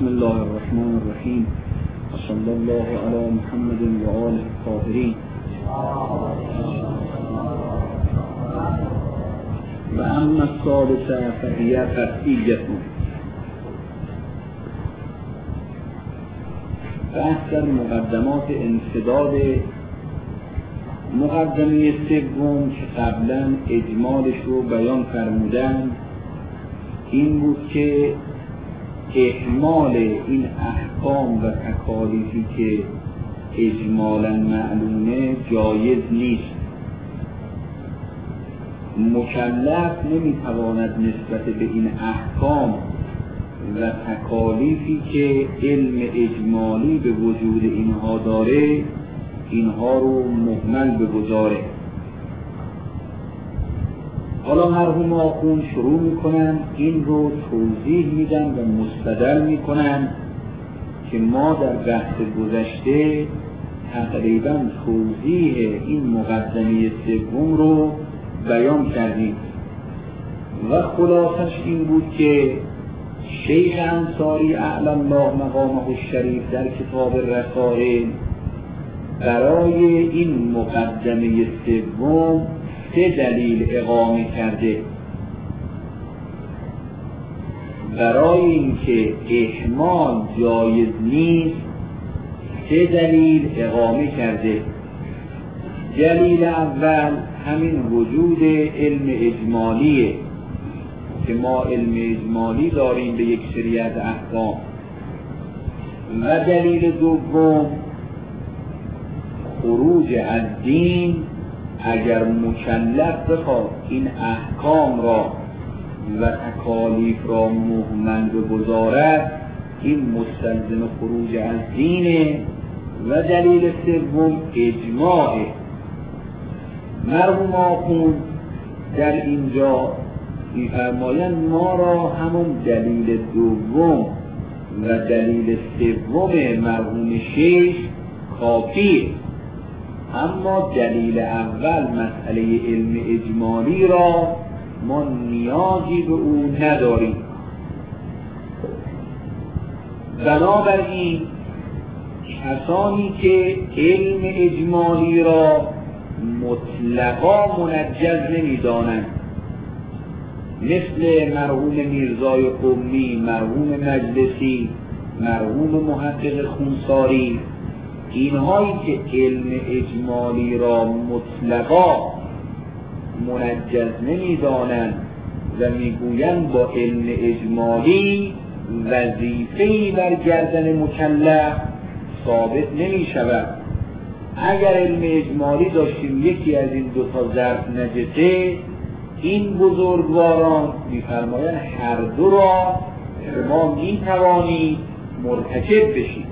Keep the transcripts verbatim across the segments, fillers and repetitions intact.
بسم الله الرحمن الرحیم و صلی الله علی محمد و آله الطاهرین. و اما الثالثه فهی قطعیه. بحث در مقدمات انسداد مقدمه سوم که قبلا اجمالش رو بیان فرمودن این بود که اهمال این احکام و تکالیفی که اجمالا معلومه جایز نیست. مکلف نمیتواند نسبت به این احکام و تکالیفی که علم اجمالی به وجود اینها داره اینها رو مهمل بگذاره. حالا مرحوم آخوند شروع میکنن این رو توضیح میدن و مستدل میکنن که ما در بحث گذشته تقریبا توضیح این مقدمه سوم رو بیان کردیم و خلاصش این بود که شیخ انصاری اعلی الله مقامه الشریف در کتاب رسائل برای این مقدمه سوم سه دلیل اقامه کرده. برای اینکه اهمال جایز نیست سه دلیل اقامه کرده. دلیل اول همین وجود علم اجمالیه که ما علم اجمالی داریم به یک سری از احکام، و دلیل دوم خروج از دین اگر مکلف بخواد این احکام را و تکالیف را مهمل بگذارد این مستلزم خروج از دینه. و دلیل سوم اجماعه. مرحوم آخوند در اینجا می‌فرمایند ما را همون دلیل دوم و دلیل سوم مرحوم شیخ کافیه، اما دلیل اول مسئله علم اجمالی را ما نیازی به او نداریم. بنابراین کسانی که علم اجمالی را مطلقا منجز نمی‌دانند مثل مرحوم میرزای قمی، مرحوم مجلسی، مرحوم محقق خونساری، اینهایی که علم اجمالی را مطلقا منجز نمی‌دانند و میگویند با علم اجمالی وظیفه‌ای بر گردن مکلف ثابت نمی‌شود. اگر علم اجمالی داشتیم یکی از این دو تا ظرف نجسه، این بزرگواران می‌فرمایند هر دو را شما می‌توانید مرتکب بشید.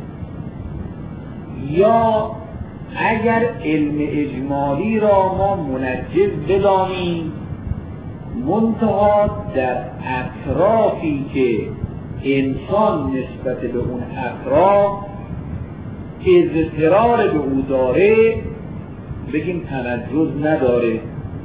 یا اگر علم اجمالی را ما منجز بدانیم منتها در اطرافی که انسان نسبت به اون اطراف اضطرار به او داره بگیم تنجز نداره.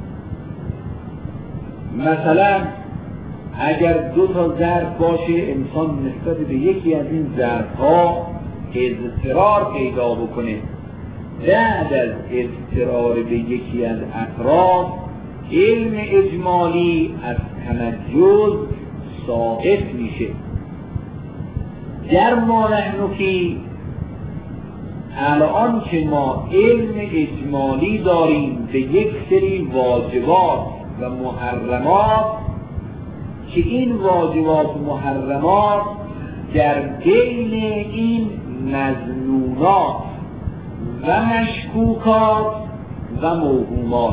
مثلا اگر دو تا ظرف باشه انسان نسبت به یکی از این ظرف‌ها اضطرار پیدا بکنه، بعد از اضطرار به یکی از اطراف علم اجمالی از تنجز ساقط میشه. در ما نحنفی الان که ما علم اجمالی داریم به یک سری واجبات و محرمات که این واجبات و محرمات در بین این مظنونات و مشکوکات و موهومات.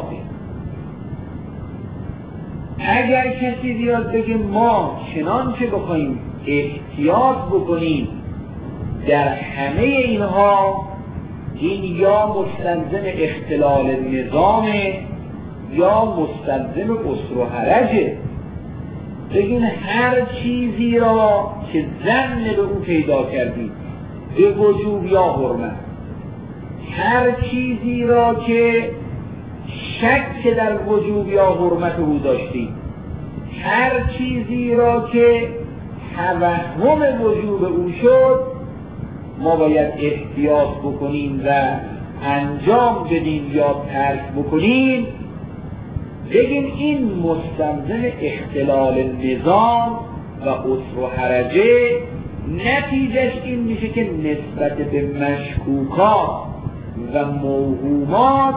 اگر کسی بیاد بگه ما چنانچه بخوایم احتیاط بکنیم در همه اینها، این یا مستلزم اختلال نظام یا مستلزم قصر و حرجه. بگین هر چیزی را که ظن به او پیدا کردید به وجوب یا حرمت، هر چیزی را که شک در وجوب یا حرمت او داشتید، هر چیزی را که توهم وجوب او شد، ما باید احتیاط بکنیم و انجام بدیم یا ترک بکنیم، بگیم این مستلزم اختلال نظام و عسر و حرجه. نتیجهش این میشه که نسبت به مشکوکات و موهومات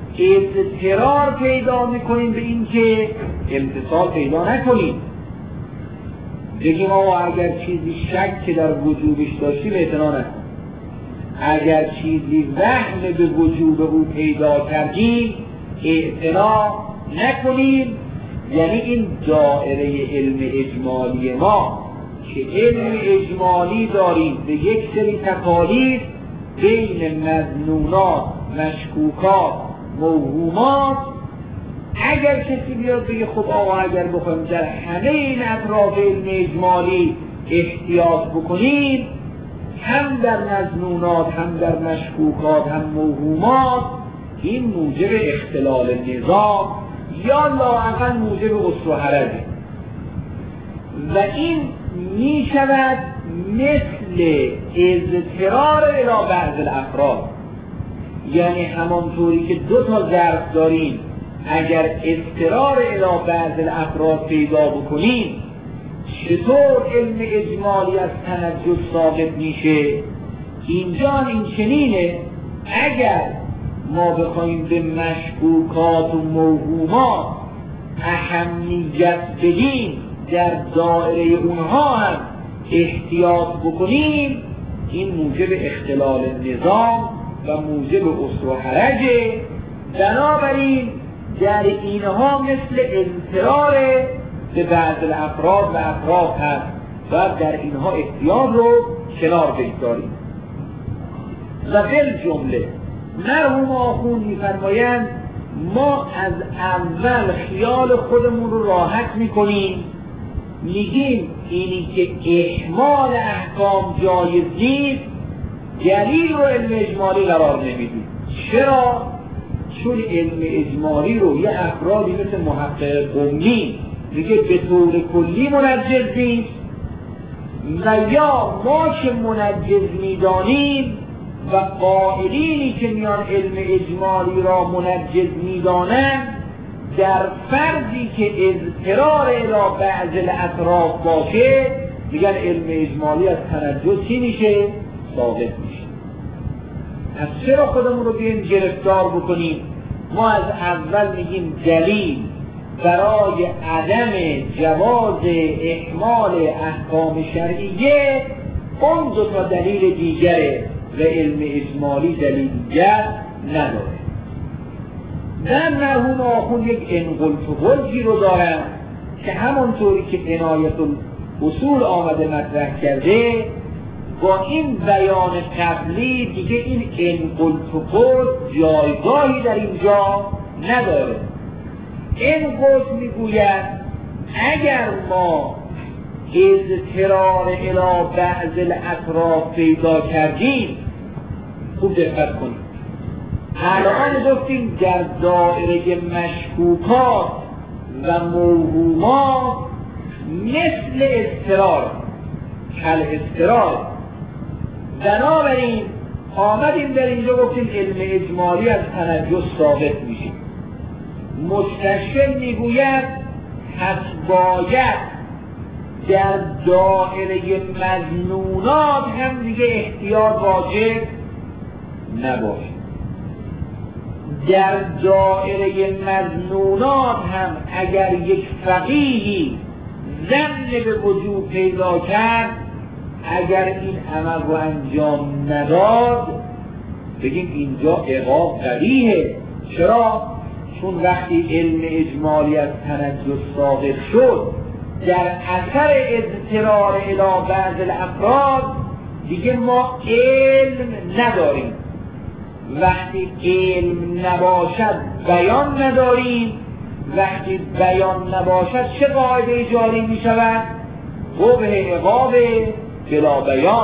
اضطرار پیدا میکنیم به این که امتصال پیدا نکنیم. بگیم آقا اگر چیزی شک که در وجوبش داشتیم اعتنا نکنیم، اگر چیزی وهم به وجوب او پیدا کردیم اعتنا نکنیم. یعنی این دائره علم اجمالی ما که علم اجمالی داریم به یک سری تکالیف بین مظنونات، مشکوکات، موهومات، اگر کسی بیاد بگه خب آقا اگر بخوایم در همه این اطراف علم اجمالی احتیاط بکنیم، هم در مظنونات، هم در مشکوکات، هم موهومات، این موجب اختلال نظام یا لااقل موجب عسر و حرجه و این می شود مثل اضطرار الی بعض الافراد. یعنی همانطوری که دو تا ظرف داریم، اگر اضطرار الی بعض الافراد پیدا بکنیم چطور علم اجمالی از تنجس ثابت میشه؟ اینجا این چنینه. اگر ما بخوایم به مشکوکات و موهومات اهمیت بدیم، در دائره اونها هم احتیاط بکنیم، این موجب اختلال نظام و موجب عسر و حرجه. بنابراین در اینها مثل اضطرار به بعض الافراد و اطراف هست و در اینها احتیاط رو کنار بگذاریم. و بالجمله مرحوم آخوند می‌فرمایند ما از اول خیال خودمون رو راحت میکنیم، میگیم اینی که اهمال احکام جایز نیست، دلیل رو علم اجمالی قرار نمیدیم. چرا؟ چون علم اجمالی رو یه افرادی مثل محقق قمی میگه به طور کلی منجز نیست و یا ما که منجز میدانیم و قائلینی که میان علم اجمالی را منجز میدانند در فرضی که اضطرار الی بعض الاطراف باشه میگن علم اجمالی از تنجس چی میشه؟ ثابت میشه. از چرا خودمون رو بیایم گرفتار بکنیم؟ ما از اول میگیم دلیل برای عدم جواز اهمال احکام شرعیه اون دو تا دلیل دیگره و علم اجمالی دلیل دیگر نداره. در مرحوم آخوند یک انقلت و قلجی رو دارن که همونطوری که عنایت الاصول آمده مطرح کرده، با این بیان قبلی دیگه این انقلت و قلج جایگاهی در اینجا نداره. انقلت میگوید اگر ما اضطرار الی بعض الاطراف پیدا کردیم، خوب دقت کنیم، الان گفتیم در دائره مشکوکات و موهومات مثل اضطرار، کل اضطرار. بنابراین آمدیم در اینجا گفتیم علم اجمالی از تنجس ثابت میشه. مستشکل میگوید پس باید در دائره مظنونات هم دیگه احتیاط واجب نباشه. در دائره مظنونات هم اگر یک فقیهی ظن به وجوب پیدا کرد، اگر این عمل رو انجام نداد بگیم اینجا عقاب قبیحه. چرا؟ چون وقتی علم اجمالی از تنجس ثابت شد در اثر اضطرار الی بعض الافراد دیگه ما علم نداریم. وقتی علم نباشد بیان نداریم. وقتی بیان نباشد چه قاعده جاری می شود؟ قبح عقاب بلا بیان.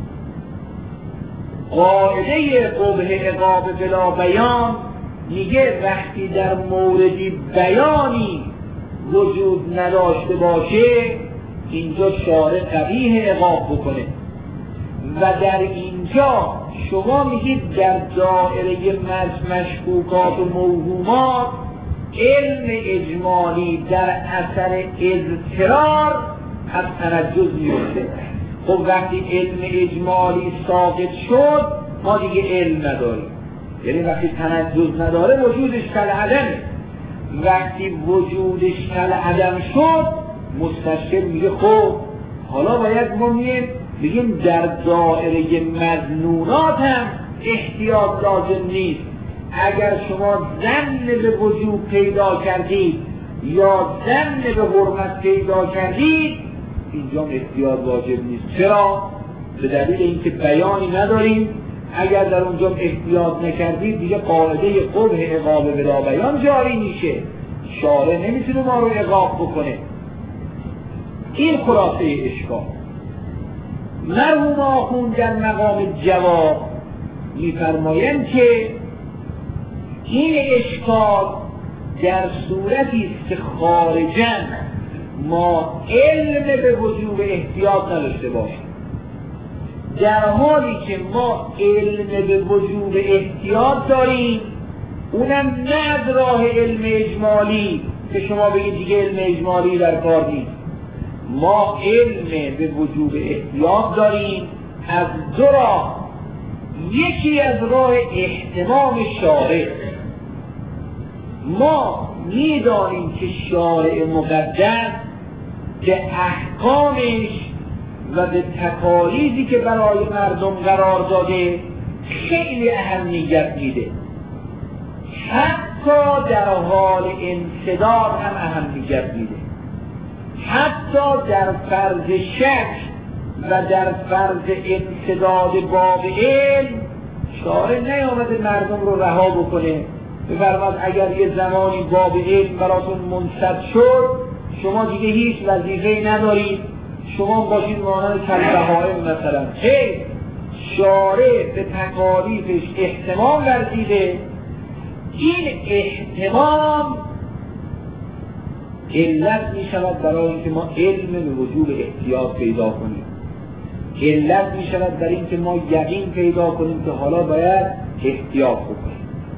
قاعده قبح عقاب بلا بیان میگه وقتی در موردی بیانی وجود نداشته باشه اینجا شارع قبیح عقاب بکنه و در اینجا شما میگید در دائره مشکوکات و موهومات علم اجمالی در اثر اضطرار از تنجز میفته. خب وقتی علم اجمالی ساقط شد ما دیگه علم نداریم، یعنی وقتی تنجز نداره وجودش کالعدمه. وقتی وجودش کالعدم شد مستشکل میگه خب حالا باید ما میگیم بگیم در دائره مظنونات هم احتیاط لازم نیست. اگر شما ظن به وجود پیدا کردید یا ظن به حرمت پیدا کردید اینجا احتیاط واجب نیست. چرا؟ به دلیل اینکه بیانی نداریم. اگر در اونجا احتیاط نکردید دیگه قاعده قبح عقاب بلا بیان جاری میشه، شارع نمیتونه ما رو عقاب بکنه. این خلاصه اشکال. مرحوم آخوند در مقام جواب میفرمایند که این اشکال در صورتی است که خارجاً ما علم به وجوب احتیاط نداشته باشیم، در حالی که ما علم به وجوب احتیاط داریم، اونم نه از راه علم اجمالی که شما بگید دیگه علم اجمالی در کار نیست. ما علم به وجوب احتیاط داریم از دو راه. یکی از راه احتمام شارع. ما میدانیم که شارع مقدس به احکامش و به تکالیفی که برای مردم قرار داده خیلی اهمیت میده، حتی در حال انسداد هم اهمیت میده. حتی در فرض شک و در فرض انسداد باب علم شارع نیامده مردم رو رها بکنه بفرماد اگر یه زمانی باب علم براتون منسد شد شما دیگه هیچ وظیفه‌ای ندارید، شما باشید مانند کالبهائم مثلا. هی شارع به تکالیفش احتمام ورزیده. این احتمام علت می شود برای اینکه ما علم به وجوب احتیاط پیدا کنیم، علت می شود برای اینکه ما یقین پیدا کنیم که حالا باید احتیاط بکنیم.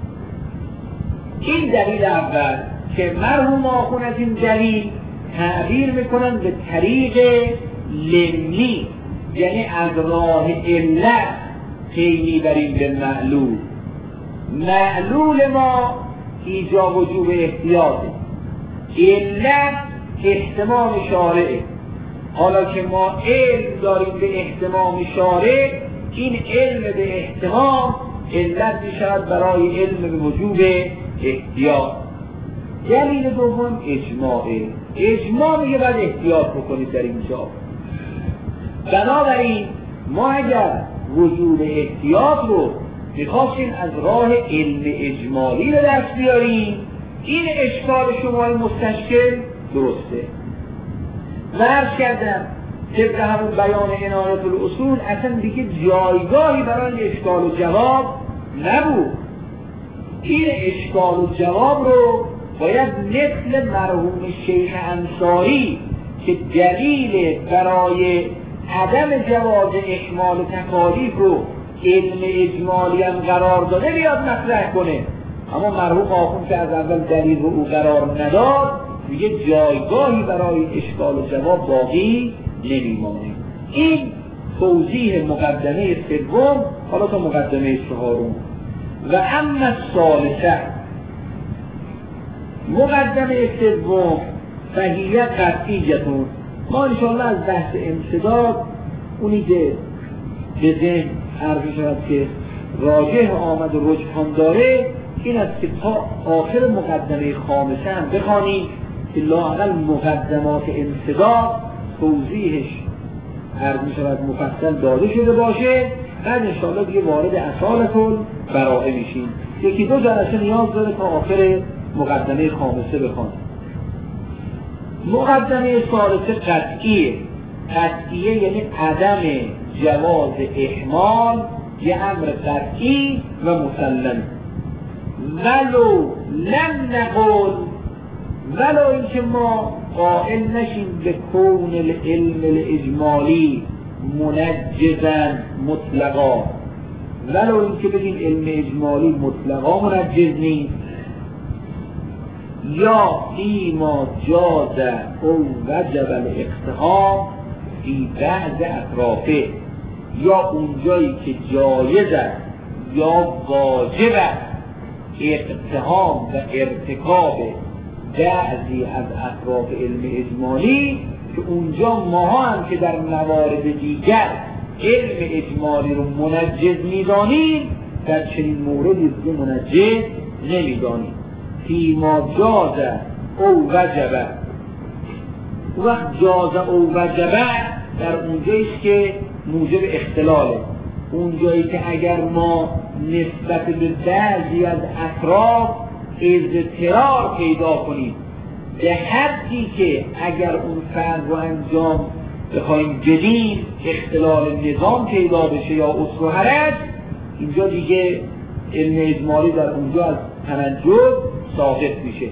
این دلیل اول که مرحوم آخوند از این دلیل تعبیر میکنن به طریق لمی، یعنی از راه علت پی بریم به معلول. معلول ما ایجاب وجوب احتیاطه، علت احتمام شارعه. حالا که ما علم داریم به احتمام شارع، این علم به احتمام علت می شود برای علم به وجوب احتیاط. دلیل دوم اجماعه. اجماع میگه باید احتیاط بکنید در اینجا. بنابراین ما اگر وجوب احتیاط رو میخواستیم از راه علم اجمالی به دست بیاریم، این اشکال شما مستشکل درسته. و عرض کردم طبق همون بیان عنایت الاصول اصلا دیگه جایگاهی برای اشکال و جواب نبود. این اشکال و جواب رو باید مثل مرحوم شیخ انصاری که دلیل برای عدم جواز احمال تکالیف رو علم اجمالی هم قرار داده بیاد مطرح کنه. اما مرحوم آخوند که از اول دلیل رو او قرار نداد میگه جایگاهی برای اشکال و جواب باقی نمیمانه. این توضیح مقدمه سوم. حالا تا مقدمه چهارم. و اما الثالثه، مقدمه سوم فهیه قطعیتون. ما انشاءالله از بحث امتداد اونی که به ذهن عرض شود که راجح آمد و رجحان داره این است که تا آخر مقدمه خامسه هم بخوانیم که لااقل مقدمات امتداد توضیحش عرض می شود مفصل داده شده باشه. بعد انشاءالله دیگه وارد اصالت البراءه میشیم. یکی دو جلسه نیاز داره تا آخر مقدمه خامسه بخوانیم. مقدمه ثالثه قطعیه. قطعیه یعنی عدم جواز احمال، یه امر قطعی و مسلم. ولو لم نقل ولو اینکه ما قائل نشیم به کون العلم الاجمالی منجزا مطلقا، ولو اینکه بگیم علم اجمالی مطلقا منجز نیست، یا فیما جاز او وجب الاقتحام فی بعض اطرافه، یا اونجایی که جایز است یا واجب است اقتحام و ارتکاب بعضی از اطراف علم اجمالی، که اونجا ما هم که در موارد دیگر علم اجمالی رو منجز می‌دانیم، در چنین موردی دیگه منجز نمی‌دانیم. فیما جاز او وجب، وقت جاز او وجب در اونجاییست که موجب اختلاله، اونجایی که اگر ما نسبت به بعضی از اطراف اضطرار پیدا کنیم به حدی که اگر اون فرض رو انجام بخوایم بدیم اختلال نظام پیدا بشه یا اصل و حرج، اینجا دیگه علم اجمالی در اونجا از تنجز ساقط میشه.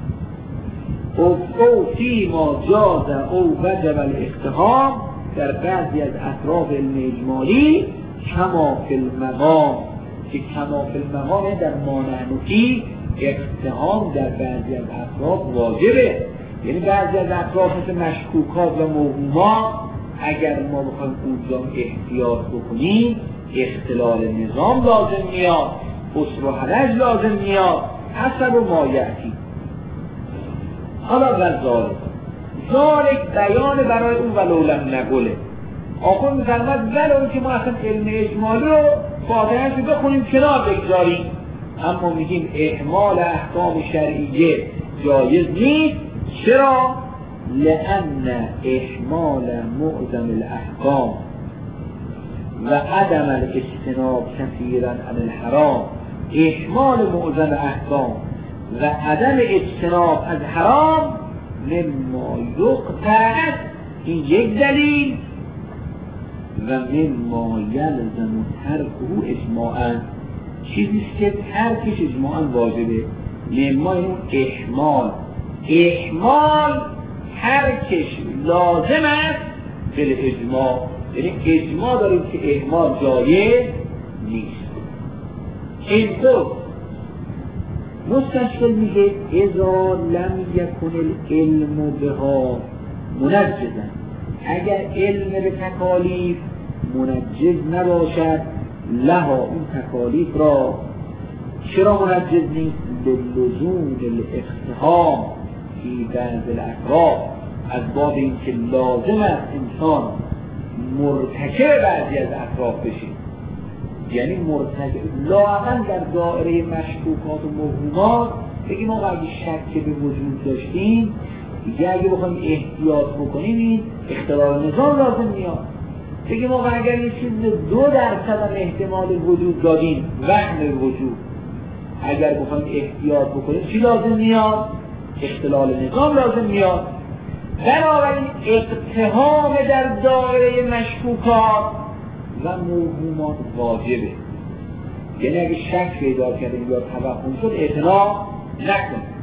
او فی ما جاز او وجب الاقتحام، در بعضی از اطراف علم اجمالی کما فی المقام، که کما فی المقام در مانعنوی اقتحام در بعضی از اطراف واجبه، یعنی بعضی از اطراف مثل مشکوکات و موهومات اگر ما بخوایم اونجا احتیاط بکنیم اختلال نظام لازم میاد، اصل و حرج لازم میاد، حسب و مایعتی. حالا غزاله ذالک بیان برای اون ولولم نگله، آخون میفرمد ولو که ما اصلا علم اجمالی رو فاتحه‌اش رو بخونیم کنار بگذاریم، اما میگیم احمال احکام شرعیه جایز نیست. چرا؟ لأن احمال معظم الاحکام و عدم الاجتناب کثیرا عن الحرام، احمال معظم احکام و عدم اجتناب از حرام مما یقطع، این یک دلیل، و مما یلزم ترکه اجماعا، چیزیست که ترکش اجماعا واجبه. مما این احمال، احمال ترکش لازم است به اجماع، یعنی اجماع داریم که احمال جایز نیست. این خود مستشکل میگه اذا لم یکن العلم بها منجزا، اگر علم به تکالیف منجز نباشد، لها اون تکالیف را چرا منجز نیست؟ به لزوم الاقتحام فی بعض الاطراف، از باب این که لازم است انسان مرتکب بعضی از اطراف بشه، یعنی مرتکب لااقل در دائره مشکوکات و موهومات بگیم ما اگه شک به وجود داشتیم دیگه اگه بخوایم احتیاط بکنیم این اختلال نظام لازم میاد. بگیم ما اگر یه چیز دو درصد هم احتمال وجود دادیم وهم وجود، اگر بخوایم احتیاط بکنیم چی لازم میاد؟ اختلال نظام لازم میاد. بنابراین اقتحام در دائره مشکوکات و موهومات واجبه، یعنی اگه شک پیدا کردیم یا توهم شد اعتنا نکنیم.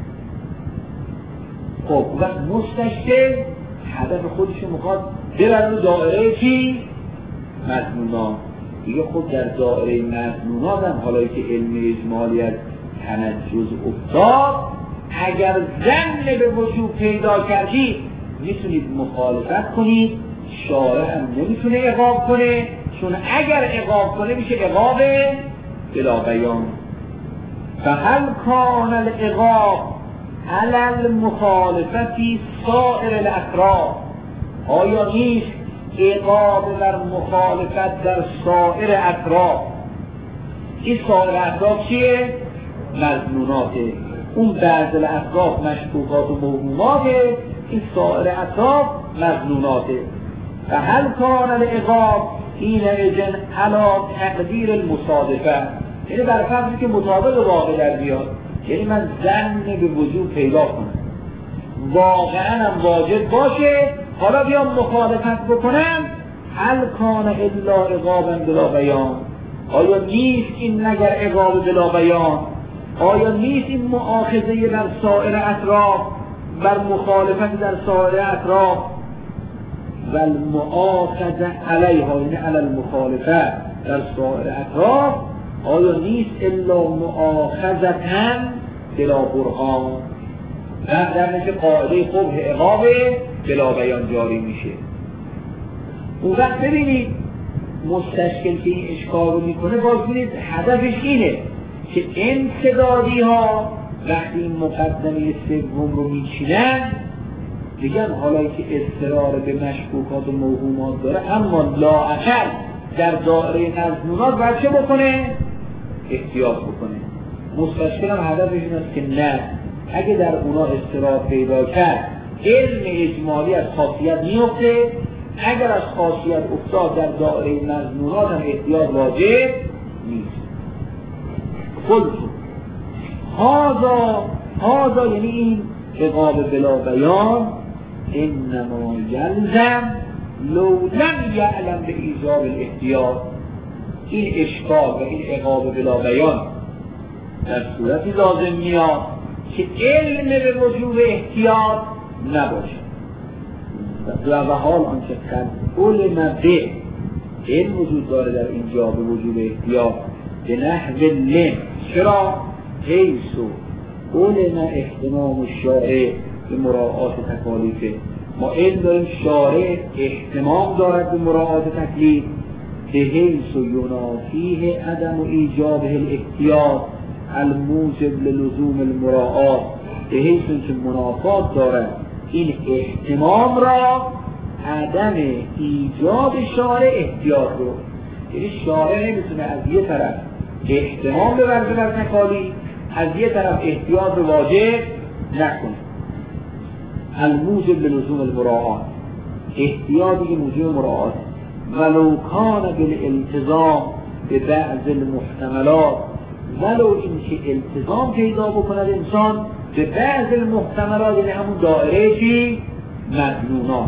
خب وقت مستشکل هدف خودشو میخواد ببرن دائره چی؟ مظنونات. دیگه خود در دائره مظنونات هم حالا که علم اجمالی از تنجز افتاد، اگر ظن به وجود پیدا کردید میتونید مخالفت کنید، شارع هم نمیتونه عقاب کنه، چون اگر عقاب کنه میشه عقاب بلا بیان. فهل کان العقاب علی المخالفتی سائر الاطراف، آیا نیست عقاب در مخالفت در سائر اطراف؟ این سائر اطراف چیه؟ مظنوناته. اون بعض الاطراف مشکوکات و موهوماته، این سائر اطراف مظنوناته. و هل کان العقاب این اجن علا تقدیر المصادفه، یعنی بر فرضی که مطابق واقع در بیاد، یعنی من ظن به وجود پیدا کنم واقعا هم واجب باشه، حالا بیام مخالفت بکنم، هل کان الا عقابا بلا بیان، آیا نیست این مگر عقاب بلا بیان؟ آیا نیست این مؤاخذه در سائر اطراف بر مخالفت در سایر اطراف و المؤاخذه علیها، یعنی علی المخالفت در سایر اطراف، آیا نیست الا مؤاخذتن بلا برهان؟ نه، در نتیجه قاعده قبح عقاب بلا بیان جاری میشه. اون وقت ببینید مستشکل که این اشکال رو میکنه، باز ببینید هدفش اینه که انسدادی ها وقتی این مقدمه سوم رو میچینن دیگن حالا که اضطرار به مشکوکات و موهومات داره، اما لااقل در دایره مظنونات باید چه بکنه؟ احتیاط بکنه. مستشکل هم هدفش این است که نه، اگه در اونا اضطرار پیدا کرد علم اجمالی از خاصیت میفته، اگر از خاصیت افتاد در دایره مظنونات هم احتیاط واجب نیست. خودتون هذا هذا یعنی این عقاب بلا بیان انما یلزم لو لم یعلم به ایجاب الاحتیاط. این اشکال و این عقاب بلا بیان در صورتی لازم میاد که علم به وجوب احتیاط نباشه. و حال آنچه قد علم به علم وجود داره در اینجا به وجوب احتیاط به نحو لم. چرا؟ حیث علم احتمام الشارع به مراعات تکالیفه. ما علم داریم شارع احتمام دارد به مراعات تکلیف، به حیث ینافیه عدم و ایجاب الاحتیاط الموجب للزوم المراعات، به حیث که منافات دارد این احتمام را عدم ایجاب شارع احتیاط رو. یعنی شارع نمیتونه از یه طرف احتمام ببرده بر تکالیف، از یه طرف احتیاط رو واجب نکنه. الموجب للزوم المراعات، احتیاطی که موجب مراعات، ولو کان بالالتزام به بعض المحتملات، ولو اینکه التزام پیدا بکند انسان به بعض المحتملات، یعنی همون دائره چی؟ مظنونات.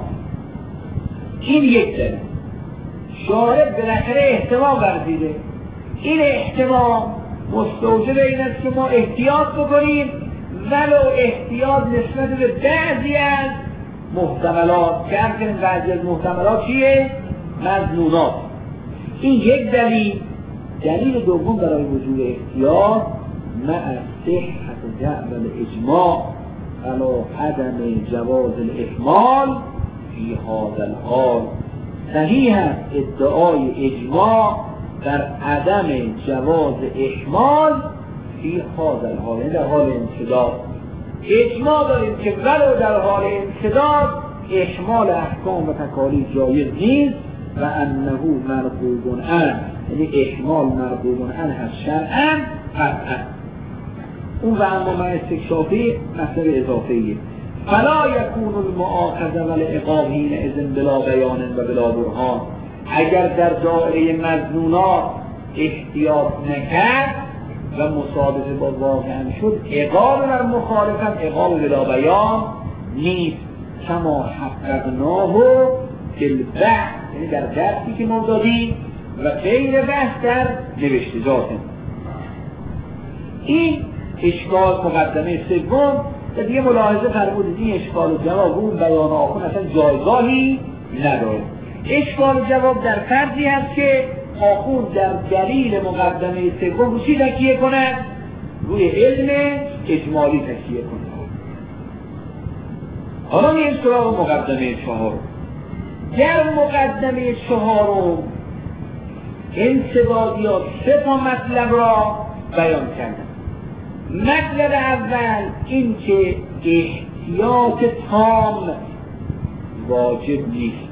این یک دلیل. شارع بالاخره احتمام ورزیده، این احتمام مستوجب این است که ما احتیاط بکنیم، ولو احتیاط نسبت به بعضی از محتملات که همچنین بعضی از محتملات چیه؟ مظنونات. این یک دلیل. دلیل دوم برای وجود احتیاط مع صحت جعل الاجماع علی عدم جواز الاحمال فی هذا الحال. صحیح است ادعای اجماع در عدم جواز احمال فی هذا الحال، در حال انسداد. اجماع داریم که ولو در حال انسداد احمال احکام و تکالیف جایز نیست و انه مرغوب عنه، یعنی احمال مرغوب عنه هست شرعاً قطعاً. اون و اما من استکشافی مطلب اضافیه. فلا یکون المؤاخذه والعقاب حینئذ بلا بیان و بلا برهان. اگر در دایره مظنونات احتیاط نکرد و مصادفه با واقعا شد، عقاب بر مخالفت عقاب بلا بیان نیست. کما حققناه فی البحث، یعنی در درسی که ما دادیم و غیر بحث در نوشتجات. این اشکال مقدمه سوم و دیگه ملاحظه فرمودید این اشکال و جواب اون بیان آخون اصلا جایگاهی نداره. اشکال و جواب در فرضی هست که آخون در دلیل مقدمه سوم رو چی تکیه کند؟ روی علم اجمالی تکیه کند. حالا میریم سراغ مقدمه چهارم. در مقدمه چهارم انسدادیات سه تا مطلب را بیان کردن. مطلب اول این که احتیاط تام واجب نیست.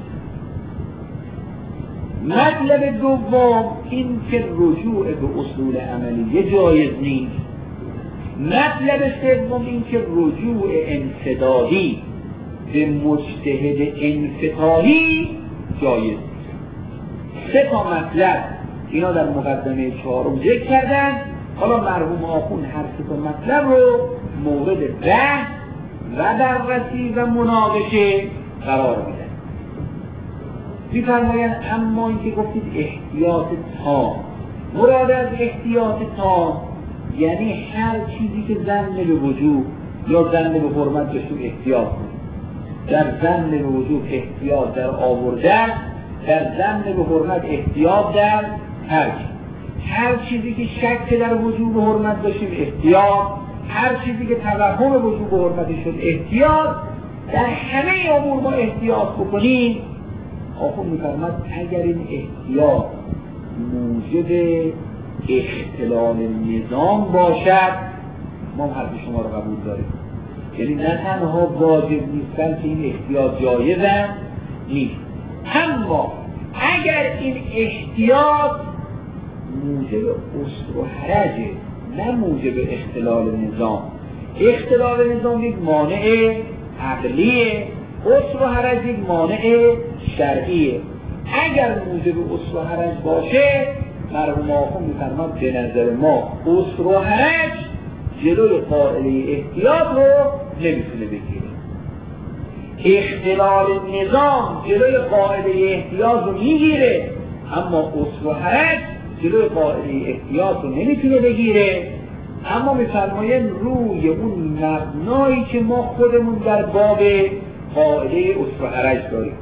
مطلب دوم این که رجوع به اصول عملیه جایز نیست. مطلب سوم این که رجوع انسدادی به مجتهد انفتاحی جایز نیست. سه تا مطلب اینا در مقدمه چهارم ذکر کردن. حالا مرحوم آخوند هر سه تا مطلب رو مورد بحث و بررسی و مناقشه قرار میدن. می‌فرمایند اما اینکه گفتید احتیاط تام، مراد از احتیاط تام یعنی هر چیزی که ظن به وجود یا ظن به حرمت داشتیم احتیاط کنیم. در ظن به وجوب احتیاط در آوردن، در ظن به حرمت احتیاط در ترک. هر چیزی که شک در وجوب حرمت داشتیم احتیاط، هر چیزی که توهم وجوب حرمت شد احتیاط. در همه امور ما احتیاط بکنیم. آخون می‌فرماید اگر این احتیاط موجب اختلال نظام باشد، ما حرف شما رو قبول داریم. یعنی نه تنها واجب نیستن که این احتیاط جایزه نیست، اما اگر این احتیاط موجب اسر و حرجه، نه موجب اختلال نظام. اختلال نظام یک مانع عقلیه، اسر و حرج یک مانع شرعیه. اگر موجب اسر و حرج باشه، مرحوم آخوند می‌فرماید به نظر ما اسر و حرج جلوی قاعده احتیاط رو نمیتونه بگیره. اختلال نظام جلوی قاعده احتیاط رو میگیره، اما اسر و حرج جلوی قاعده احتیاط رو نمیتونه بگیره. اما می‌فرمایند روی اون مبنایی که ما خودمون در باب قاعده اسر و حرج داریم،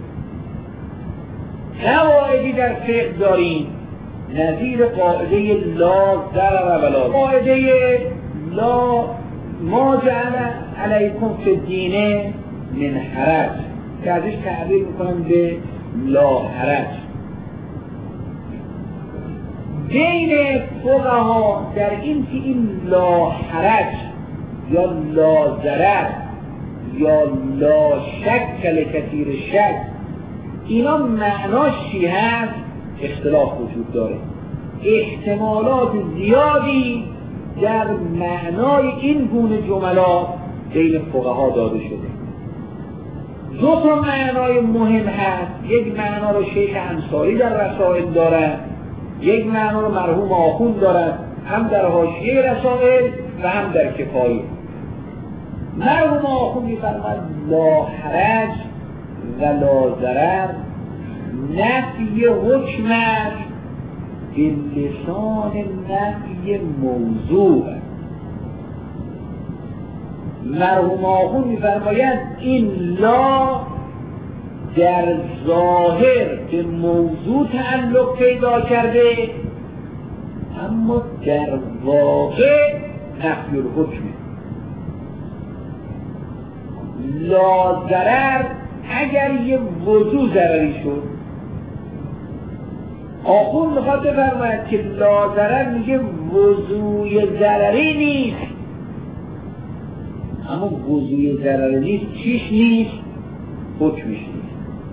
قواعدی در فقه داریم نظیر قاعده لا ضرر ولا ضرر، قاعده لا ما جعل علیکم فی الدین من حرج که ازش تعبیر میکنم به لا حرج. بین فقها در این که این لا حرج یا لا ضرر یا لا شک لکثیر شک، اینا معناش چی هست؟ اختلاف وجود داره. احتمالات زیادی در معنای این گونه جملات بین فقها داده شده. دو تا معنای مهم هست. یک معنا رو شیخ انصاری در رسائل دارد، یک معنا رو مرحوم آخوند دارد، هم در حاشیه رسائل و هم در کفایه. مرحوم آخوند می‌فرماید لا حرج و لا ضرر نفی حکمش به لسان نفی موضوع. مرحوم آخوند می‌فرماید این لا در ظاهر به موضوع تعلق پیدا کرده، اما در واقع نفی الحکمه. لا ضرر اگر یه وضوع ضرری شد، آخوند میخواد بفرماید که لا ضرر میگه وضوع ضرری نیست، اما وضوع ضرری نیست چیش نیست؟ حکمش نیست.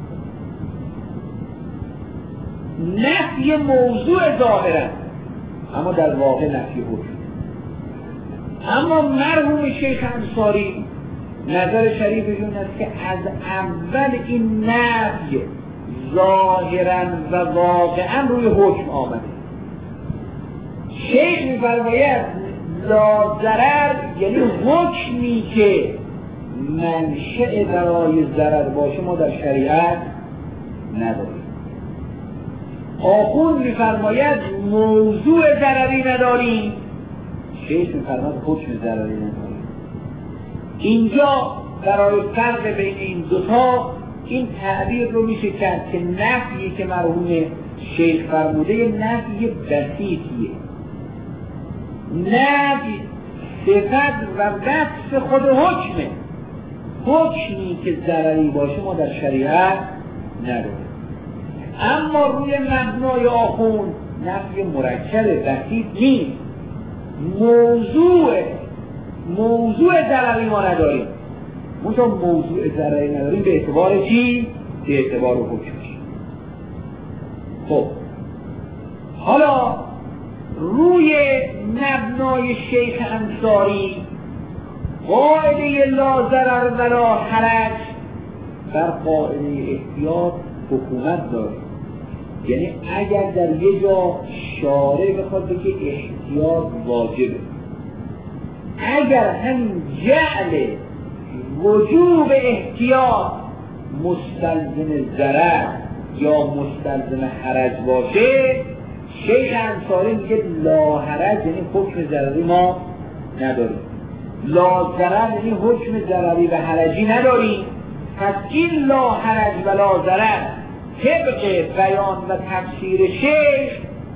نفی موضوع ظاهرا، اما در واقع نفی حکم. اما مرحوم شیخ انصاری نظر شریفشون است که از اول این نفی ظاهرا و واقعا روی حکم آمده. شیخ می‌فرماید لا ضرر یعنی حکمی که منشأ برای ضرر باشه ما در شریعت نداریم. آخوند می‌فرماید موضوع ضرری نداریم، شیخ می‌فرماید حکم ضرری نداریم. اینجا برای فرق بین این دوتا این تعبیر رو میشه کرد که نفی که مرحوم شیخ فرموده نفی بسیطیه، نفی صفت و وصف خود حکمه. حکمی که ضرری باشه ما در شریعت نداریم. اما روی مبنای آخوند نفی مرکب بسیط نیست، موضوع موضوع ضرری ما نداریم. منتها موضوع ضرری نداریم به اعتبار چی؟ به اعتبار حکمش. خب حالا روی مبنای شیخ انصاری قاعده لا ضرر ولا حرج بر قاعده احتیاط حکومت داره. یعنی اگر در یه جا شارع بخواد بگه احتیاط واجبه، اگر همین جعل وجوب احتیاط مستلزم ضرر یا مستلزم حرج باشه، شیخ انصاری میگه لا حرج یعنی حکم ضرری ما نداریم. لا ضرر یعنی حکم ضرری و حرجی نداریم. پس این لا حرج و لا ضرر طبق بیان و تفسیر شیخ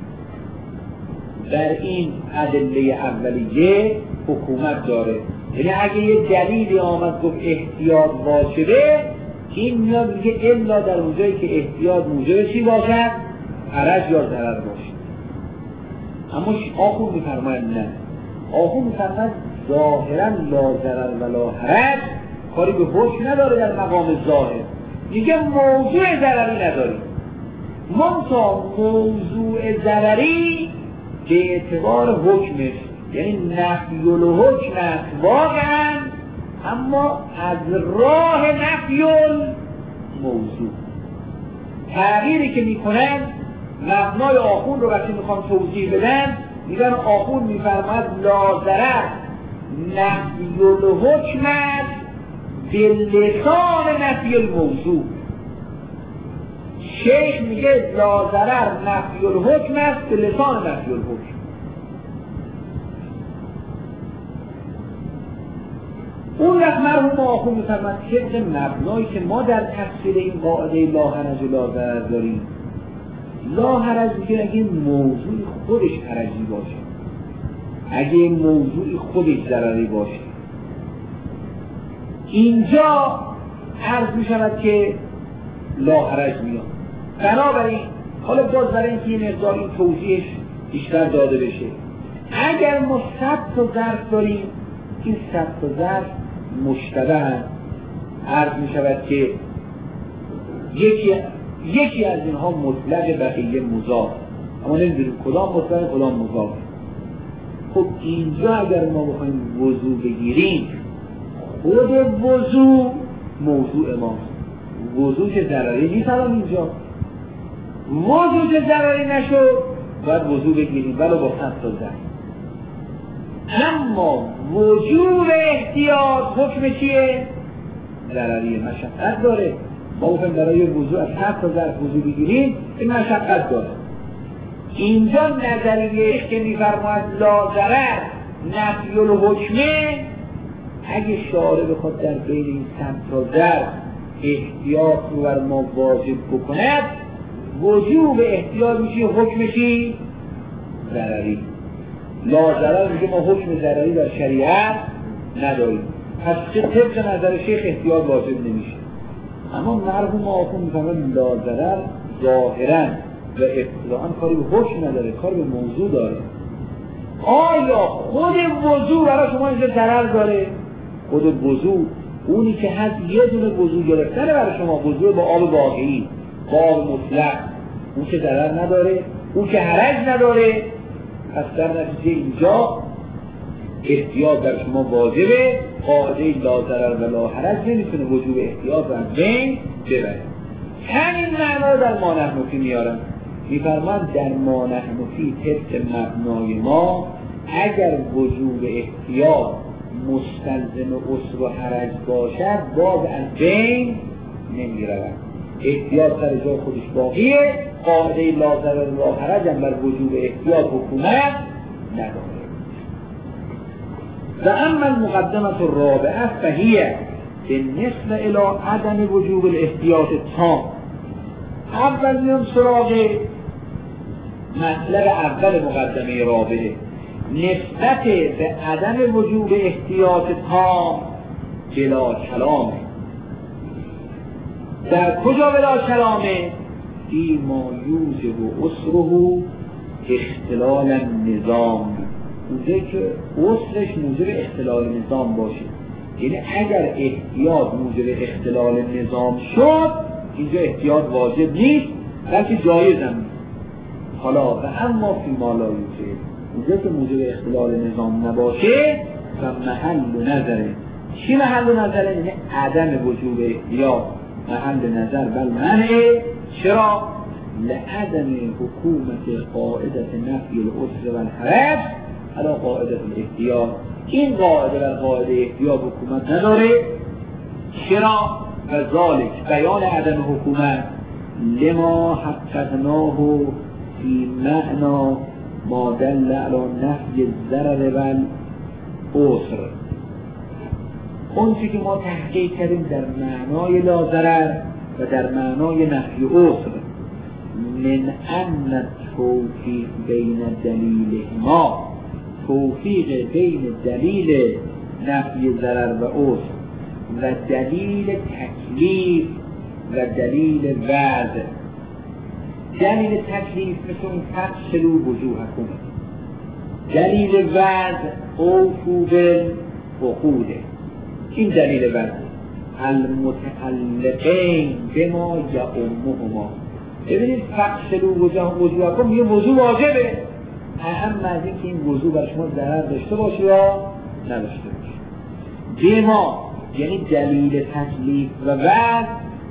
در این ادله اولیه حکومت داره. یعنی اگه یه دلیلی آمد گفت احتیاط واجبه، این میاد میگه الا در اونجایی که احتیاط موجب چی باشد؟ حرج یا ضرر باشه. اما آخون میفرماید نه، آخون میفرماید ظاهرا لا ضرر و لا حرج کاری به حکم نداره در مقام ظاهر، میگه موضوع ضرری نداریم. منتها موضوع ضرری به اعتبار حکمش، یعنی نفی الحکم است واقعا، اما از راه نفی الموضوع. تغییری که میکنن مبنای آخون رو وقتی میخوام توضیح بدن میگن آخون میفرماید لا ضرر نفی الحکم است به لسان نفی الموضوع. شیخ میگه لا ضرر نفی الحکم است به لسان نفی الحکم. اون وقت مرحوم آخون میفرماید طبق مبنایی که ما در تفسیر این قاعده لا حرج و لا ضرر داریم، لا حرج میگه اگه موضوع خودش حرجی باشه، اگه موضوع خودش ضرری باشه، اینجا عرض میشود که لا حرج میاد. بنابراین حالا باز برای اینکه یه مقدار این توضیحش بیشتر داده بشه، اگر ما صد تا ظرف داریم، این صد تا ظرف مشتبه هست، عرض میشود که یکی یکی از اینها مطلق بقیه مضاف، اما نمیدونیم کدام مطلق کدام مضاف. خب اینجا اگر ما بخوایم وضو بگیریم، خود وضو موضوع ماست. وضو که ضرری نیست الان اینجا، وضو که ضرری نشد باید وضو بگیریم ولو با صد تا ظرف. اما وجوب احتیاط حکم چیه؟ ضرری، مشقت داره. ما بخوایم برای وضو از صد تا ظرف وضو بگیریم این مشقت داره. اینجا نظریه که میفرماید لا ضرر نفی الحکمه، اگه شارع بخواد در بین این صد تا ظرف احتیاط رو بر ما واجب بکند، وجوب احتیاط میشه حکمشی ضرری. لا ضرر میگه ما حکم ضرری در شریعت نداریم، پس چه طبق نظر شیخ احتیاط واجب نمیشه. اما مرحوم آخون میفرماید لا ضرر ظاهرا و ابتداءً کاری به حکم نداره، کاری به موضوع داره. آیا خود وضو برای شما اینجا ضرر داره؟ خود وضو اونی که هست یه دونه وضو گرفتنه برای شما، وضو با آب واقعی، با آب مطلق، اون که ضرر نداره، اون که حرج نداره. پس در نتیجه اینجا احتیاط در شما واجبه. قاعده لا ضرر و لا حرج نمیتونه وجوب احتیاط رو از بین ببره. همین معنا در ما نحن فی میارم، میفرماید در ما نحن فی طبق مبنای ما اگر وجوب احتیاط مستلزم عسر و حرج باشد باز از بین نمیرود. احتیاط سر جای خودش باقیه. قاعده لا ضرر و لا حرج هم بر وجوب احتیاط حکومت نداره. و اما المقدمه الرابعه فهیه بالنسبه الی عدم وجوب الاحتیاط تام. اول میام سراغ مطلب اول مقدمه رابعه، نسبت به عدم وجوب احتیاط تام بلا کلامه. در کجا بلا کلامه؟ فی ما یوجب عسره اختلال النظام، اونجایی که عسرش موجب اختلال نظام باشه. یعنی اگر احتیاط موجب اختلال نظام شد اینجا احتیاط واجب نیست بلکه جایز هم. حالا و اما فی ما لا یوجب، اونجا که موجب اختلال نظام نباشه و محل نظره. چی محل نظره؟ یعنی عدم وجوب احتیاط محل نظر بل منعه. چرا؟ لعدم حکومت قاعدت نفی العسر و الحرج علی قاعدت الاحتیاط. این قاعده و قاعده احتیاط حکومت نداره. چرا؟ و ذالک بیان عدم حکومت لما حققناه فی معنا ما دل علی نفی الضرر و العسر. اون چی که ما تحقیق کردیم در معنای لا ضرر و در معنای نفی عسر، من ان توفیق بین دلیل ما، توفیق بین دلیل نفی ضرر و عسر و دلیل تکلیف و دلیل وعد. دلیل تکلیف مثل اون فصلوا وجوهکم، دلیل وعد اوفوا بالعقود، این دلیل وعد. المتعلقین بما یعمهما، ببینید فصلوا وجوهکم یه وضو واجبه، اهم از این که این وضو بر شما ضرر داشته باشه یا نداشته باشه. بما یعنی دلیل تکلیف و وعد،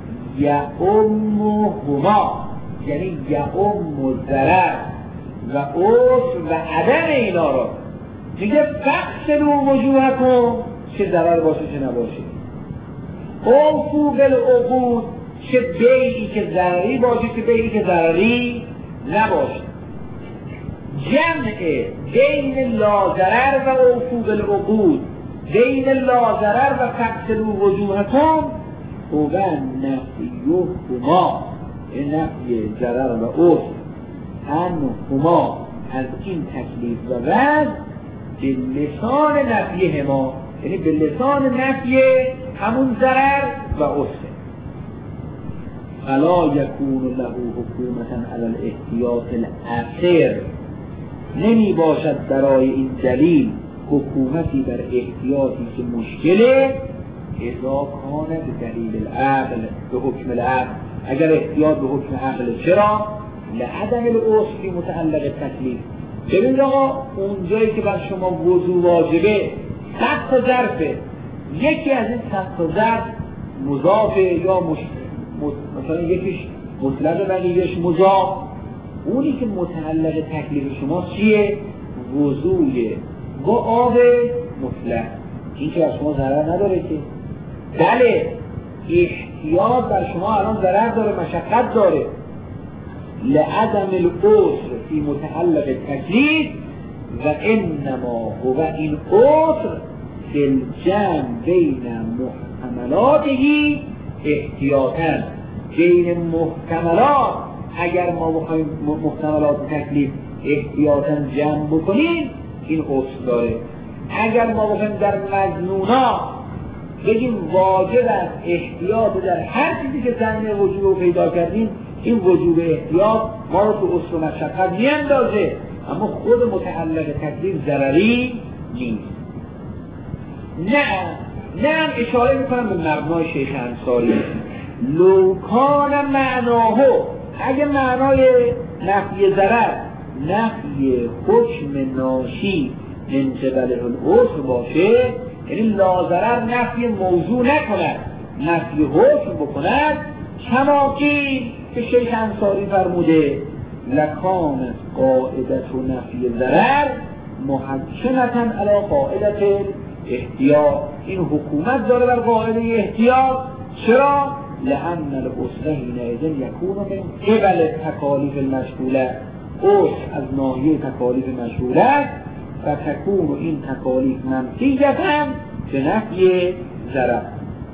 یعمهما یعنی یعم ضرر و عسر و عدم اینا را. میگه فصلوا وجوهکم، چه ضرر باشه چه نباشه. اوفوا بالعقود، چه بیعی که ضرری باشه چه بیعی که ضرری نباشه. جمع بین لا ضرر و اوفوا بالعقود، بین لا ضرر و فصلوا وجوهکم هو نفیهما، این نفی ضرر و عسر انهما از این تکلیف و وعد به لسان نفیهما، یعنی به لسان نفی همون ضرر و عسر. فلا یکون له حکومتا علی الاحتیاط الاخر، نمی باشد برای این دلیل حکومتی بر احتیاطی که مشکله، اذا کان به دلیل العقل، به حکم العقل. اگر احتیاط به حکم عقل، چرا؟ لعدم العسر متعلق تکلیف. ببینید آقا اونجایی که بر شما وضو واجبه صد تا ظرفه، یکی از این صد تا ظرف مضافه یا مش... مثلا یکیش مطلق بقیهش مضاف، اونی که متعلق تکلیف شما چیه؟ وضوی با آب مطلق، این که بر شما ضرر نداره که. بله احتیاط بر شما الان ضرر داره، مشقت داره. لعدم العسر فی متعلق تکلیف و انما هو این عسر فی الجمع بین محتملاته احتیاطاً، بین محتملات اگر ما بخوایم محتملات تکلیف احتیاطاً جمع بکنیم این عسر داره. اگر ما بخوایم در مظنونات بگیم واجب است احتیاط در هر چیزی که ضمن وجوب رو پیدا کردیم، این وجوب احتیاط ما رو تو عسر و مشقت میاندازه، اما خود متعلق تکلیف ضرری نیست. نه نه اشاره میکنم به مبنای شیخ انصاری. لو کان معناه، اگه معنای نفی ضرر نفی حکم ناشی من قبل العسر باشه، یعنی لا ضرر نفی موضوع نکند، نفی حکم بکند، کما قیل که شیخ انصاری فرموده لکانت قاعدت و نفی ضرر محکمتا علی قاعدت احتیاط، این حکومت داره بر قاعده احتیاط. چرا؟ لأن العسر حینئذ یکون من قبل تکالیف المشغوله، عسر از ناحیه تکالیف مشغوله و تکون این تکالیف منفیتا به نفی ضرر.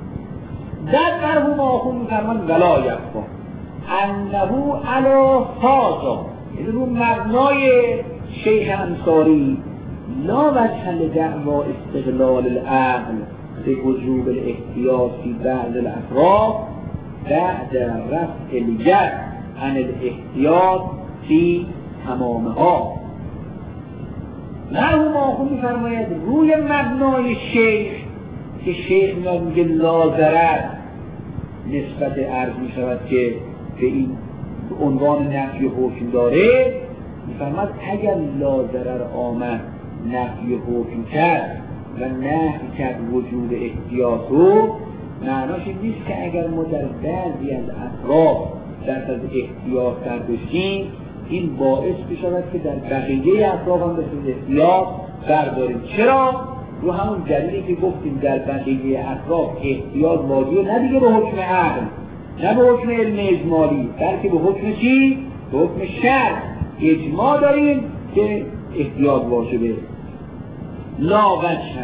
در مرحوم آخون میفرمان ولا یخفا انه علی هذا، یعنی رو مبنای شیخ انصاری لا وجه لدعوا استقلال العقل به وجوب الاحتیاط فی بعض الاطراف بعد رفع الید عن الاحتیاط فی تمامها. مرحوم آخون میفرماید روی مبنای شیخ که شیخ میگه لا ضرر نسبت عرض میشود که به این عنوان نفی حکم داره، میفرماید اگر لا ضرر آمد نفی حکم کرد و نفی کرد وجود احتیاط رو، معناش این نیست که اگر ما در بعضی از اطراف دست از احتیاط برداشتیم این باعث بشود که در بقیه اطراف هم دست از احتیاط برداریم. چرا؟ رو همون دلیلی که گفتیم در بقیه اطراف احتیاط واجبه، نه دیگه به حکم عقل، نه به حکم علم اجمالی، بلکه به حکم چی؟ به حکم شرع اجماع داریم که احتیاط واجبه. لا وجه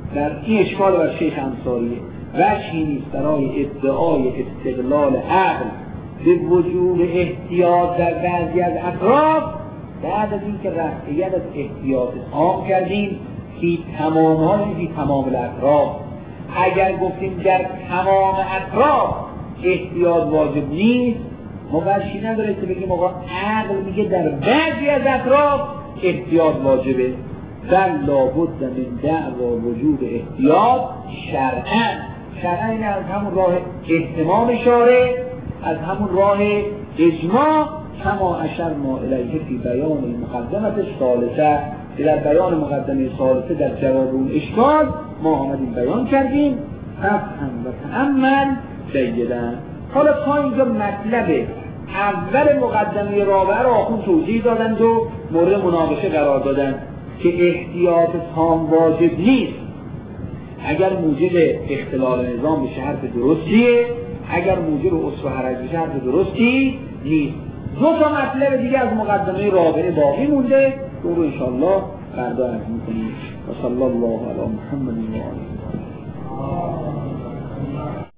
در این اشکال بر شیخ انصاریه، وجهی نیست برای ادعای استقلال عقل به وجود احتیاط در بعضی از اطراف بعد از اینکه رفعیت از احتیاط عام کردیم که تمامی فی تمام الاطراف. اگر گفتیم در تمام اطراف احتیاط واجب نیست، مبرشی نداره که بگیم آقا عقل میگه در بعضی از اطراف احتیاط واجبه. بل لابد من دعوا وجود احتیاط شرعاً. شرعاً این از همون راه احتمام شارع، از همون راه اجماع، کما اشرنا الیه فی بیان المقدمه الثالثه، که در بیان مقدمه ثالثه در جواب اون اشکال ما آمدیم بیان کردیم. فهم و تأمل جیداً. حالا تا اینجا مطلب اول مقدمه رابعه را آخون توضیح دادند و مورد مناقشه قرار دادند که احتیاط تام واجب نیست اگر موجب اختلال نظام بشه حرف درستیه، اگر موجب عسر و حرج بشه حرف درستی نیست. دو تا مطلب دیگه از مقدمه رابعه باقی مونده، اون رو انشاءالله فردا عرض می‌کنیم. و صلی الله علی محمد و آله.